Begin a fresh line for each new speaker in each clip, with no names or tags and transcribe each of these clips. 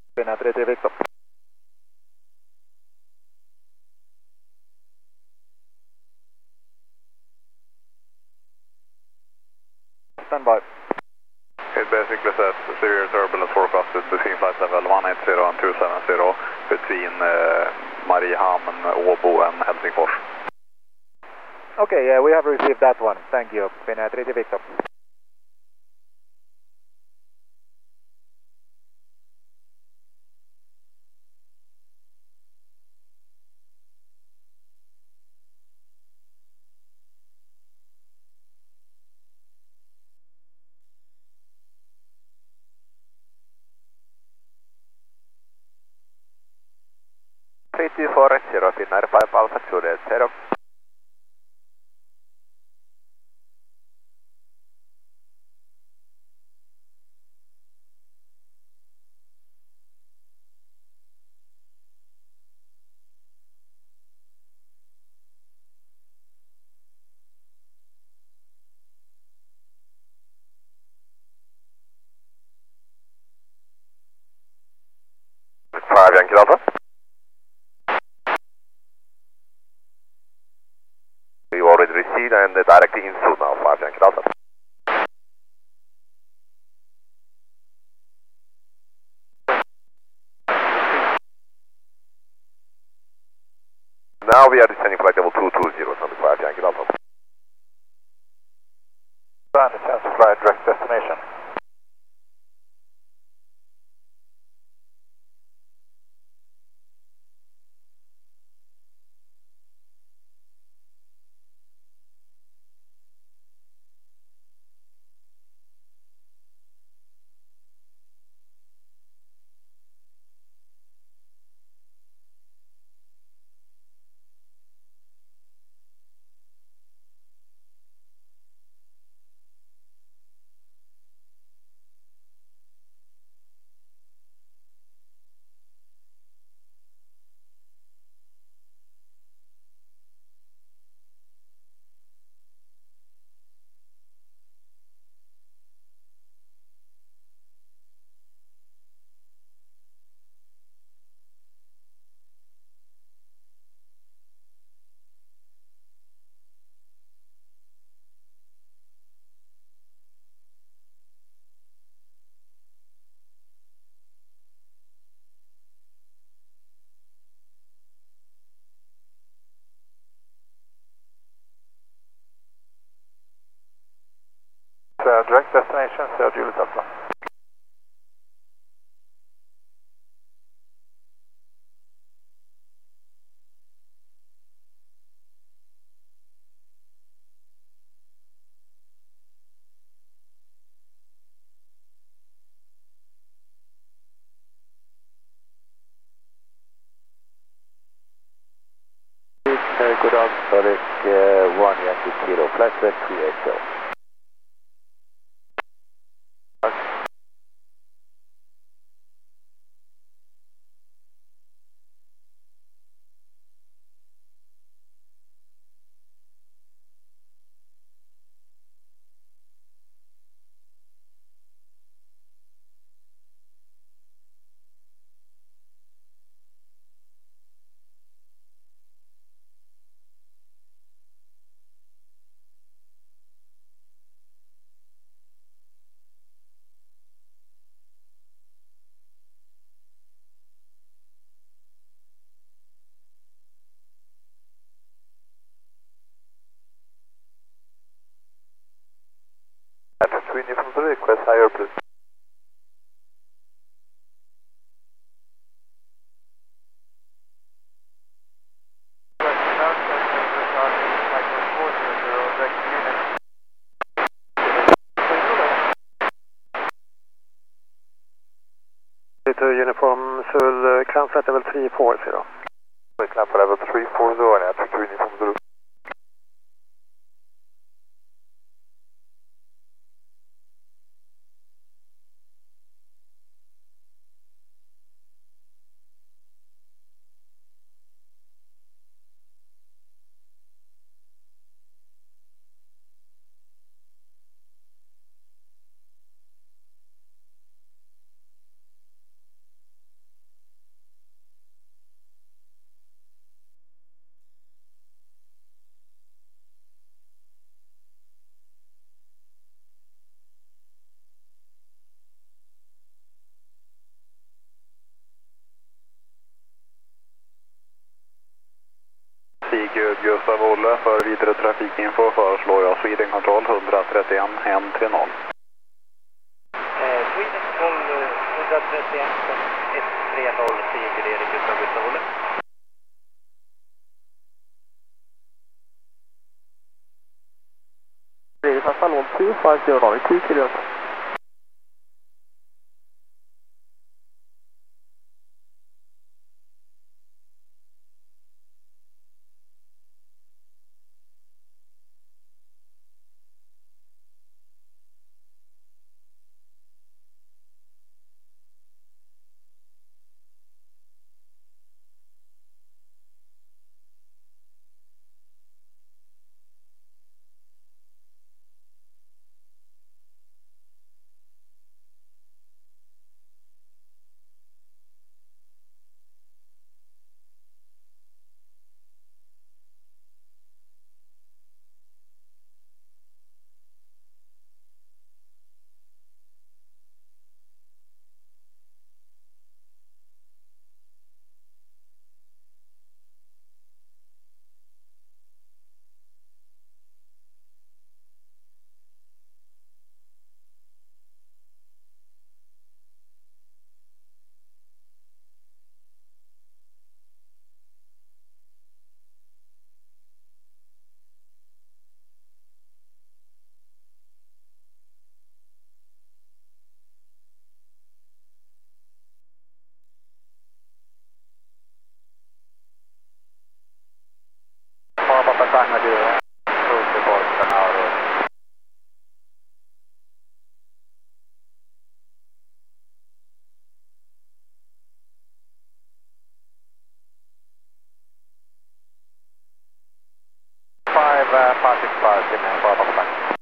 Finland 33 Victor. Stand by.
It basically says severe turbulence forecasted between flight level 180 and 270 between Mariehamn, Åbo and Helsingfors.
Okay, yeah, we have received that one. Thank you. Finland 33 Victor.
Finnair 5 Alpha Juliet 0. Five Yankee Delta. You already received and directing in soon now, 5 Yankee Delta. Now we are descending flight level 220, 25 Yankee Delta.
Ground chance to fly direct destination. Direct destination, Sir Juliet Alpha.
Good Zurich 1 Yankee Kilo, flight 380.
Between you from the request higher please.
To Uniform Sul, climb flight level 340.
Climb for level 340 and after to Uniform Zulu. vidare trafikinfo föreslår jag Sweden Control 131 130.
Sweden Control 131 130, Sigurd Erik Gustav Olle. Sweden Control 2509, 2 km. Papa Tango to approach the board for now. Passing cars in Papa Tango.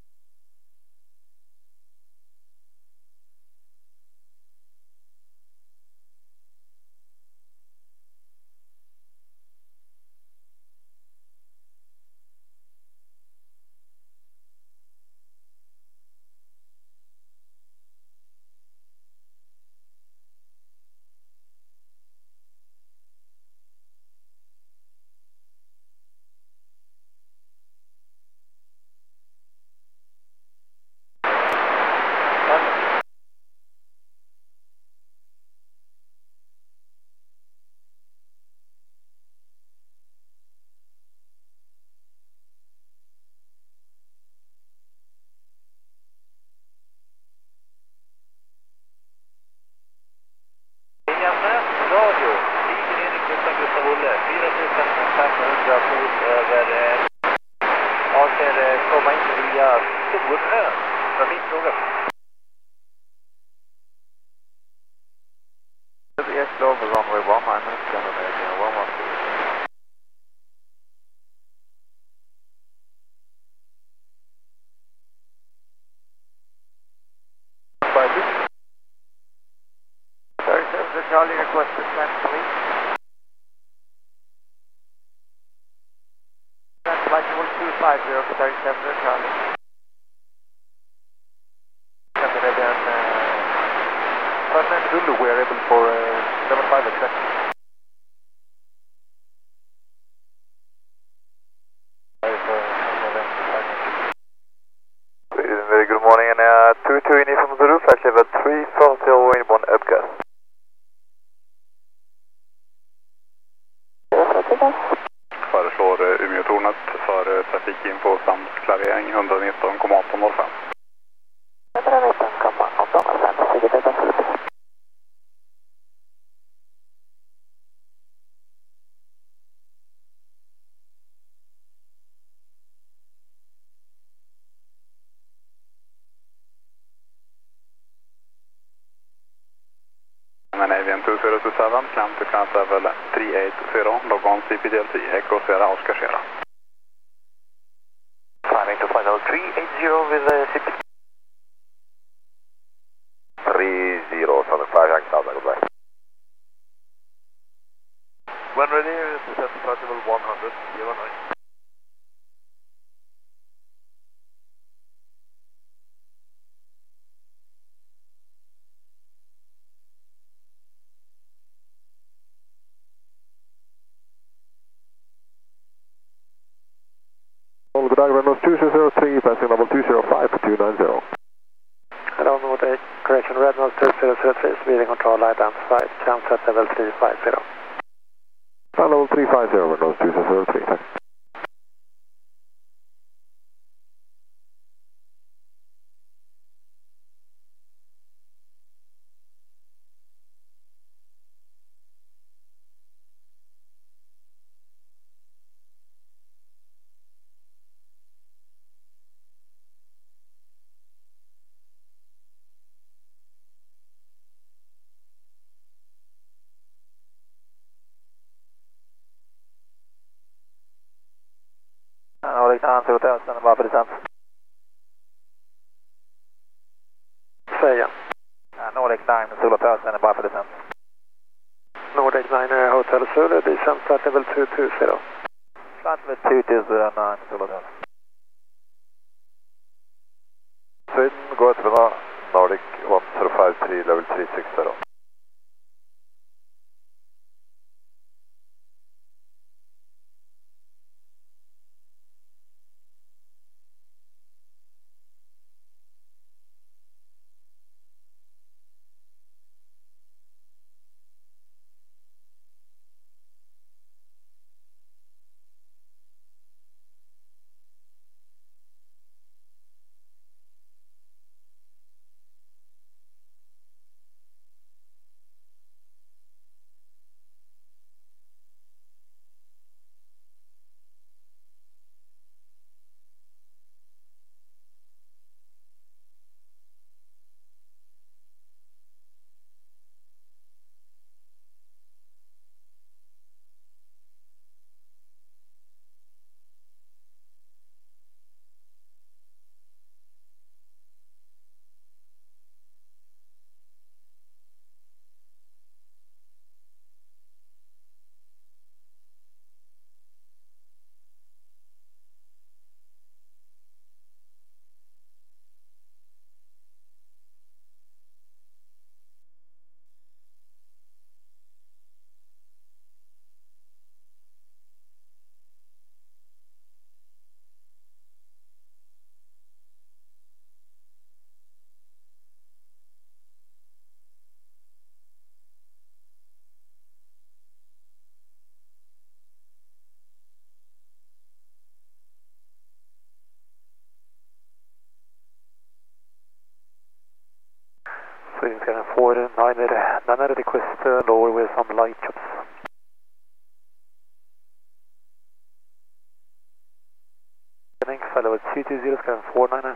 Radio, Sigurd Erik Gustav Olle, 4500 fot över, avser komma in via Storö, trafikfråga. Yes, over runway 1, I'm going to make 112. Charlie request to send please. Send flight level 250 for 37 Charlie. And then Ferdinand Zulu, we are able for 75 exactly. Very good morning, and 22 in from Zulu, flight level 340 inbound upcast.
Föreslår Umeåtornet för trafikinfo samt klarering 119,1805.
119,1805, Sigurd Erik.
Avian 2027, climb to current level 380, log on CPDLT, Echo Sierra Oscar Sierra.
Climbing to final 380 with CP. 3075, Yankee, goodbye. When ready, set flight level 100, 09.
feedback, Reynolds 2003, passing level 205 for 290.
Hello, Nordic, correction, Reynolds 2003, speeding control identified, comes at level 350.
Level 350, Reynolds 2003, thanks.
Nordic 9 Hotel, stand by for descent.
Say again.
Nordic 9 Hotel, stand by for descent.
Nordic 9 Hotel Zulu, descent flight level 220.
Flight level 2209 Hotel.
Sweden, go to the Nordic 1053, level 360.
Sweden scanning forward, 9 request lower with some light chops. Scanning, flight level 220, scanning 499.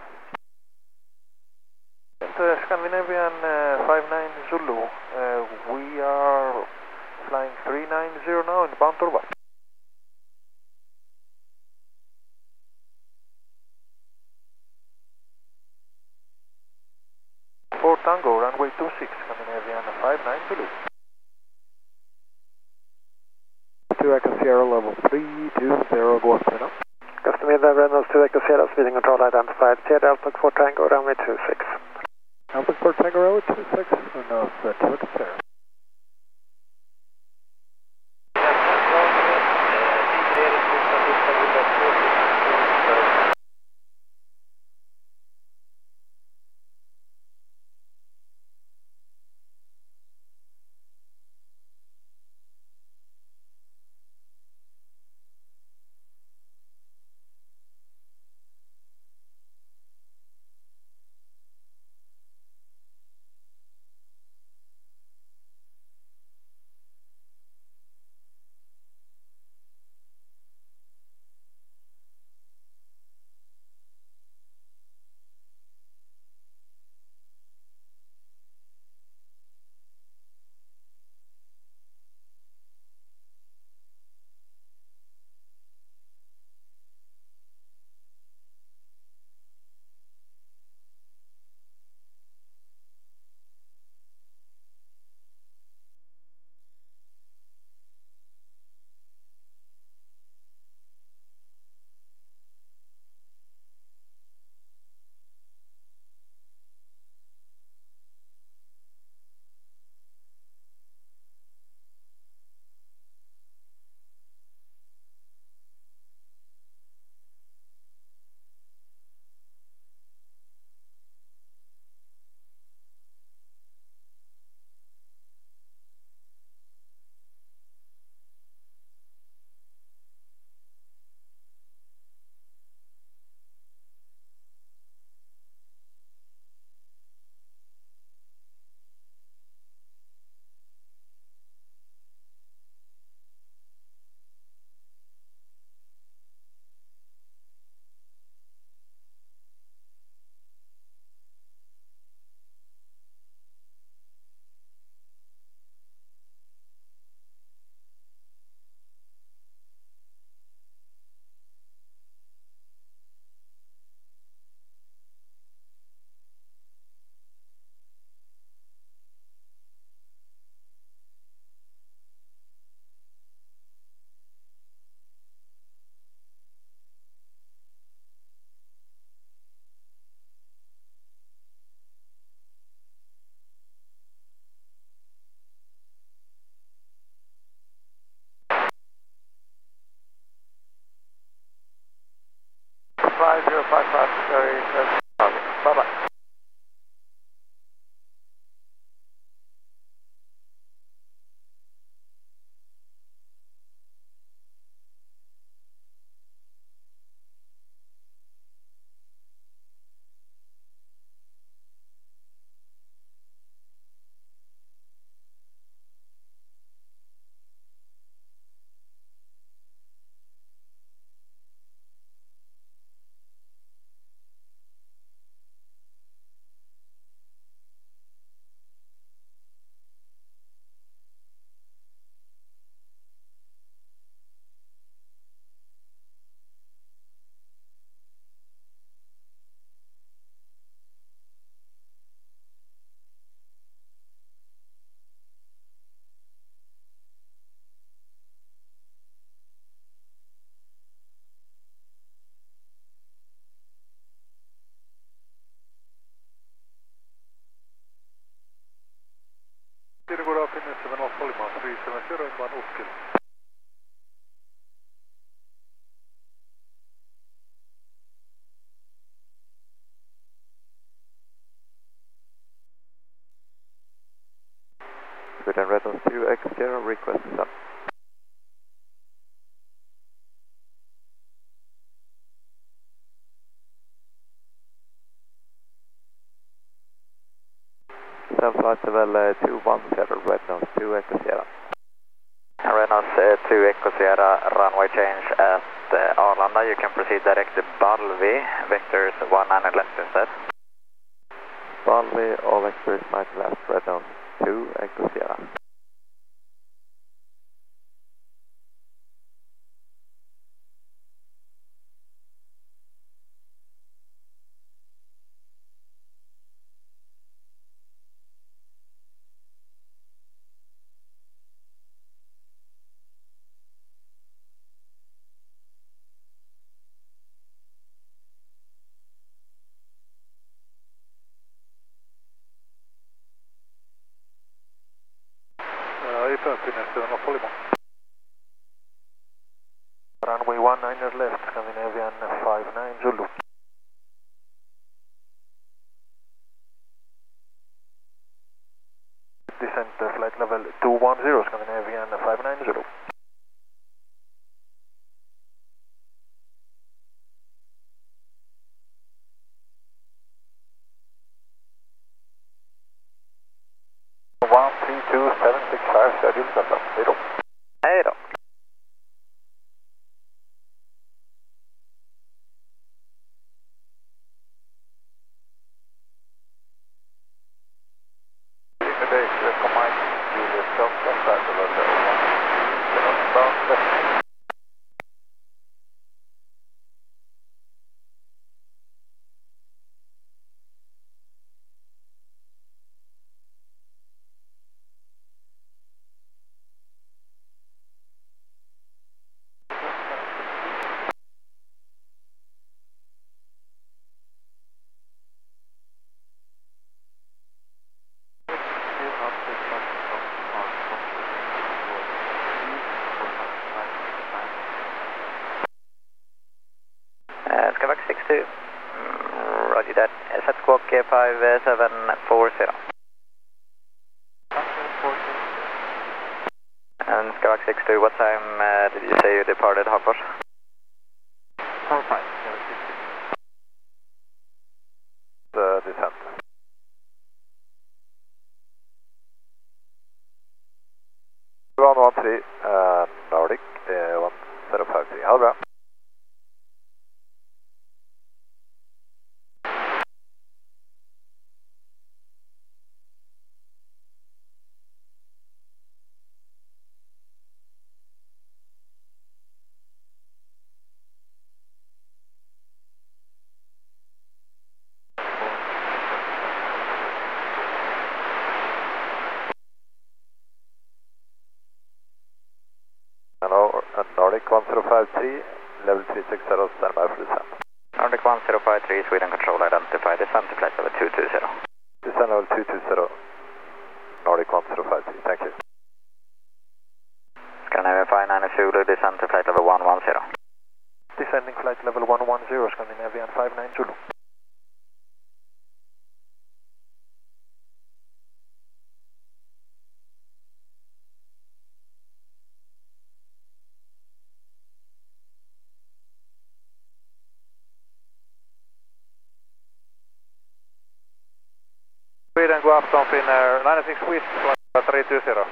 Scandinavian 59 Zulu, we are flying 390 now in bound Turba. 4 Tango, runway 26, Scandinavian 59 Zulu.
2 Echo Sierra, level 320, go up to now.
Custom in Reynolds 2 Echo Sierra, speeding control identified, clear Delta 4 Tango, runway 26.
Alpha 4 Tango, runway 26, Reynolds 2 Echo Sierra.
55, very good. Okay, bye-bye.
God afternoon, 7 Polyman 370 inbound Oskil. Sweden Redlands 2X0, request to send. Flight level 210, Redlands 2 Echo Sierra.
Redlands 2 Echo Sierra, runway change at Arlanda. You can proceed direct to Balvi, vectors 19 left instead.
Balvi, all vectors 9 left, Redlands 2 Echo Sierra.
Runway 19 left, Scandinavian 59 Zulu. Descent flight level 210, Scandinavian 59 Zulu. Schedule center, 0.
Hej då. Skywalk 62, roger that, set squawk 5740. And Skywalk 62, what time did you say you departed Hagfors?
45.
The descent. Nordic 1053, ha det bra. Hello, Nordic 1053, level 360, standby for descent.
Nordic 1053, Sweden Control identified, descent to flight level 220.
Descent level 220, Nordic 1053, thank you.
Scandinavian 59 Zulu, descent to flight level 110.
descending flight level 110 Scandinavian 59 Zulu.
Sweden, go Afton Finnair, 96 Swiss, 320.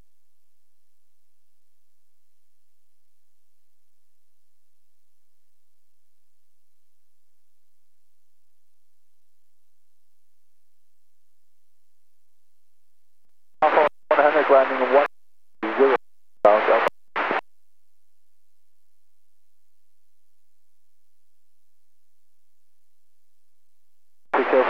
Henrik landing 10, bound. Be careful.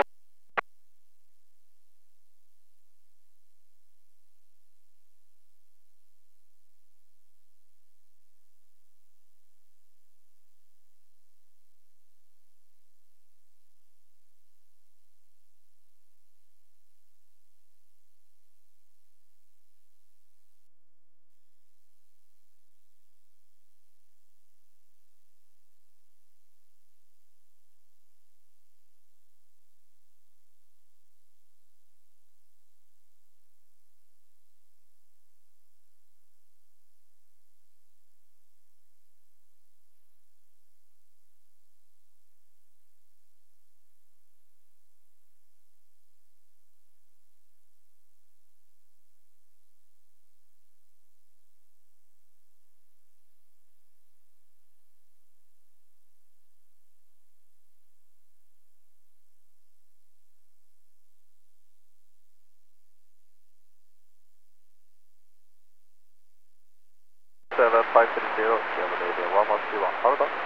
Seven 530, Scandinavian 1121, power back.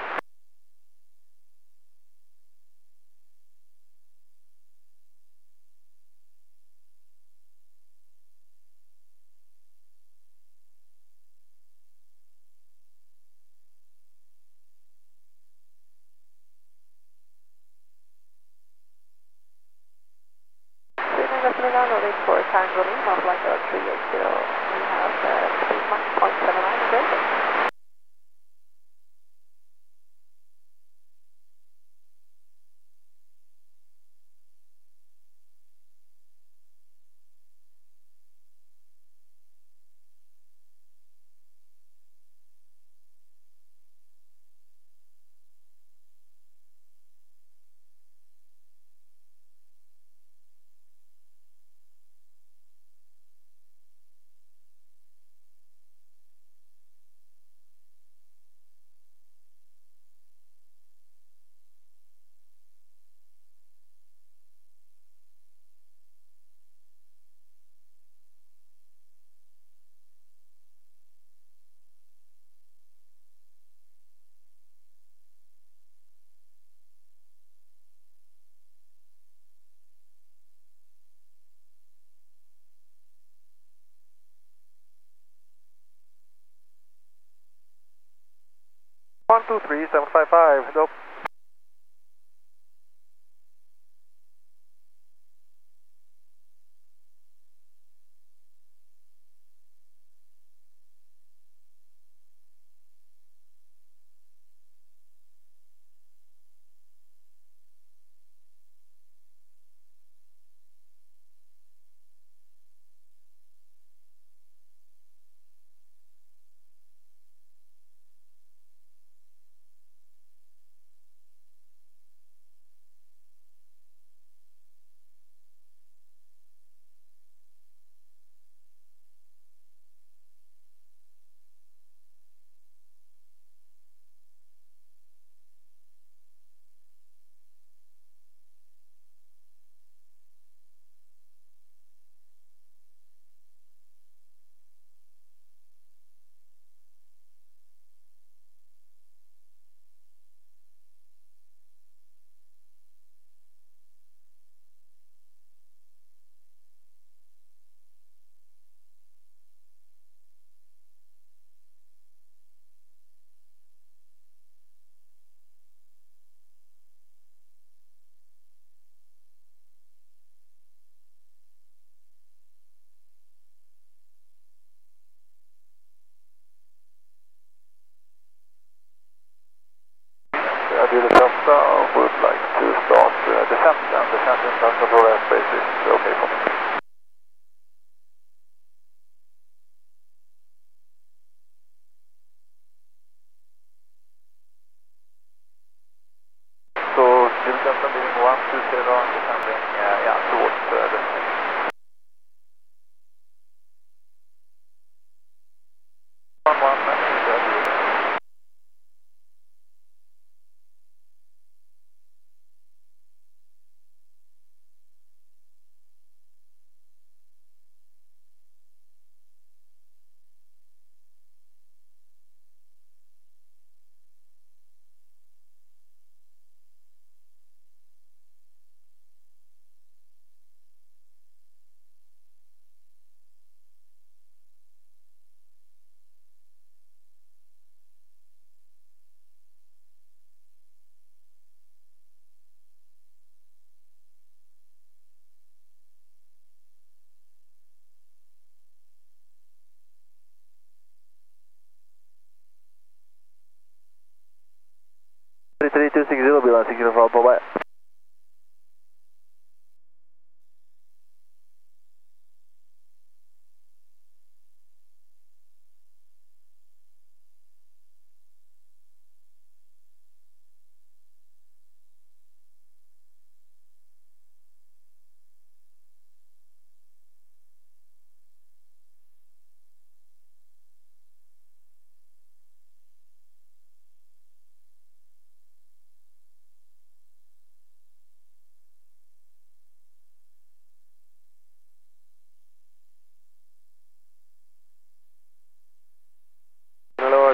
Sweden, Gotemila, loading for Tango Lima, flight 380. We have speed max 0.79 breaking.
One two three 755. Nope.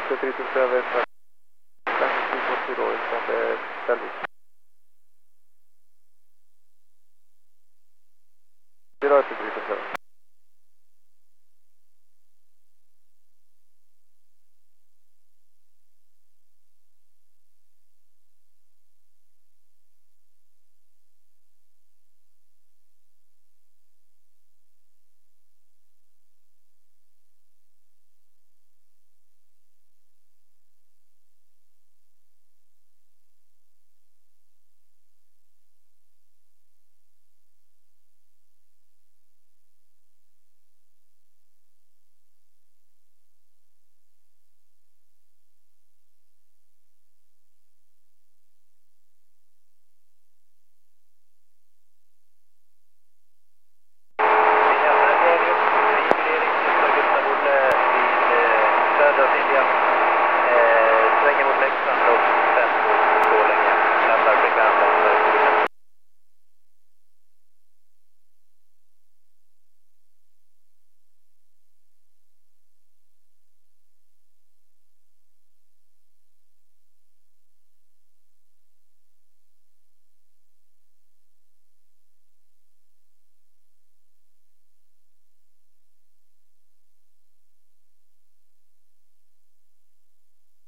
Delta 327, flying 240 is on the Belvik. 327.
Södra Silja.